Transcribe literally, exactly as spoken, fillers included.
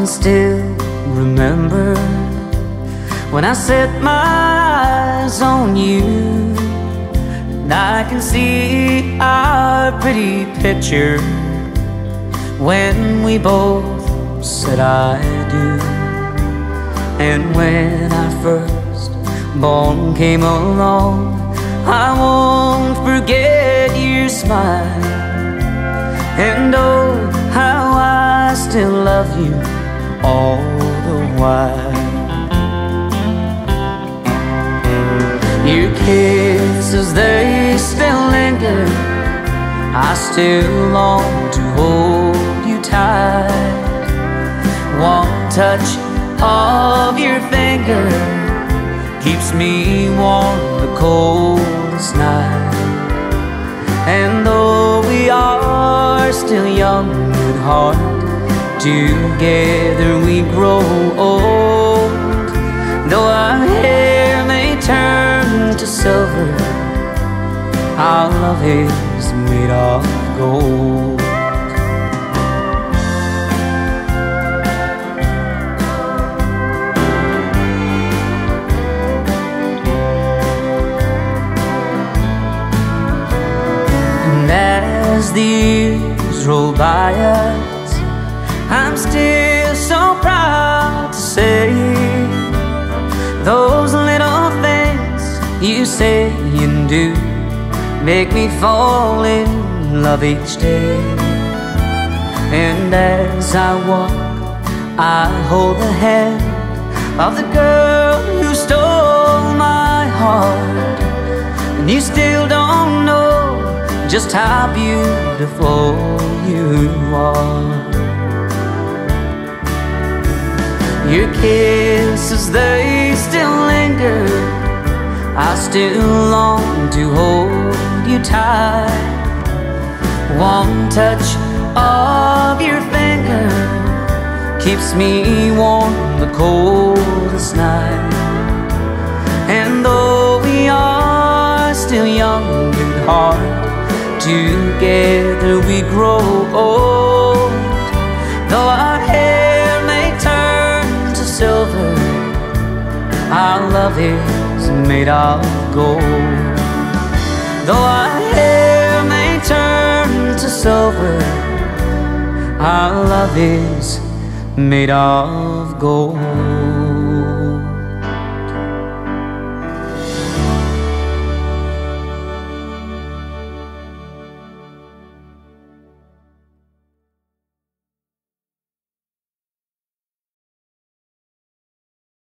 still remember when I set my eyes on you, and I can see our pretty picture when we both said I do. And when our first born came along, I won't forget your smile. And oh, how I still love you all the while. Your kisses, they still linger. I still long to hold you tight. One touch of your finger keeps me warm the coldest night. And though we are still young at heart, together we grow old. Though our hair may turn to silver, our love is made of gold. And as the years roll by us, I'm still so proud to say those little things you say and do make me fall in love each day. And as I walk, I hold the hand of the girl who stole my heart. And you still don't know just how beautiful you are. Your kisses, they still linger. I still long to hold you tight. One touch of your finger keeps me warm the coldest night. And though we are still young at heart, together we grow old. Though our hair may turn to silver, our love is made of gold. Though our hair may turn to silver, our love is made of gold.